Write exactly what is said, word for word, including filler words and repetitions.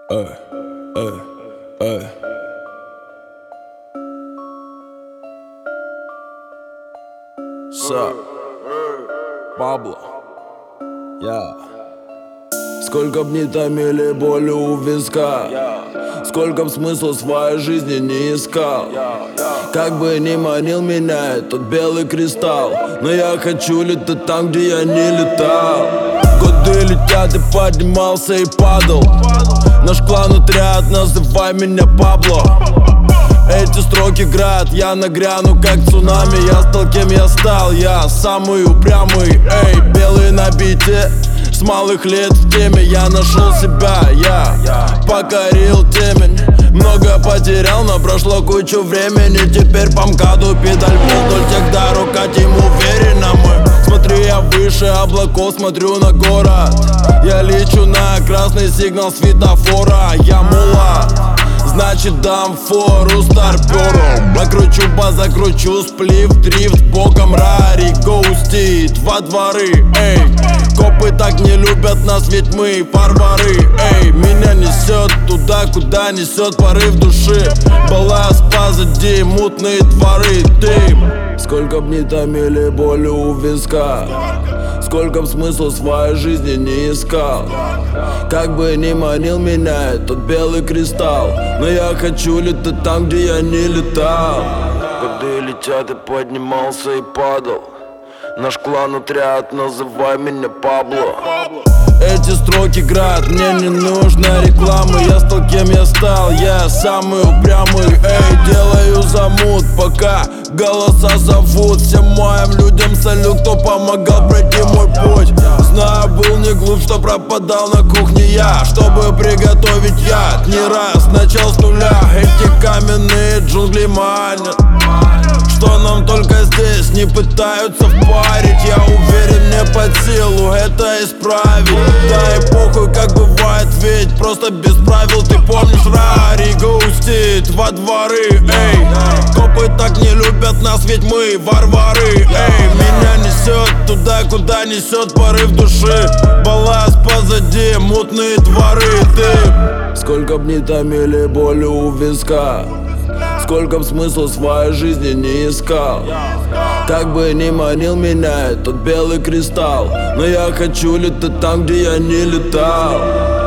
Эй, эй, эй. Са, Пабло, я. Сколько б ни томили боли у виска, сколько б смысла своей жизни не искал, как бы ни манил меня этот белый кристалл, но я хочу летать там, где я не летал. Годы летят, и поднимался и падал. Наш клан отряд, называй меня Пабло. Эти строки град, я нагряну как цунами. Я стал кем я стал, я самый упрямый. Эй, белый на бите, с малых лет в теме. Я нашел себя, я покорил темень. Много потерял, но прошло кучу времени. Теперь по МКАДу педаль вдоль тех дорог, катим уверенно мы. Смотрю я выше облаков, смотрю на город. Я лечу на красный сигнал светофора. Я мулат, значит дам фору старперу. Накручу баз, закручу сплив, дрифт боком. Рари гоустит во дворы, эй. Копы так не любят нас, ведь мы варвары, эй. Меня несет туда, куда несет порыв души. Балласт позади, мутные дворы, дым. Сколько б ни томили боли у виска, сколько б смысла своей жизни не искал, как бы ни манил меня этот белый кристалл, но я хочу летать там, где я не летал. Годы летят, и поднимался и падал. Наш клан отряд, называй меня Пабло. Эти строки град, мне не нужна реклама. Я стал кем я стал, я самый упрямый. Эй, делаю замут, пока голоса зовут. Всем моим людям салют, кто помогал пройти мой путь. Знаю, был не глуп, что пропадал на кухне я, чтобы приготовить яд. Не раз начал с нуля, эти каменные джунгли манят, что нам только здесь не пытаются впарить. Я уверен, мне под силу это исправить. Да и похуй, как бывает, ведь просто без правил. Ты помнишь, Рари гоустит во дворы, эй. Копы так не любят нас, ведь мы варвары, эй. Меня несет туда, куда несет порыв души. Балласт позади, мутные дворы, ты. Сколько б ни томили боли у виска, сколько б смысла своей жизни не искал, как бы ни манил меня этот белый кристалл, но я хочу летать там, где я не летал.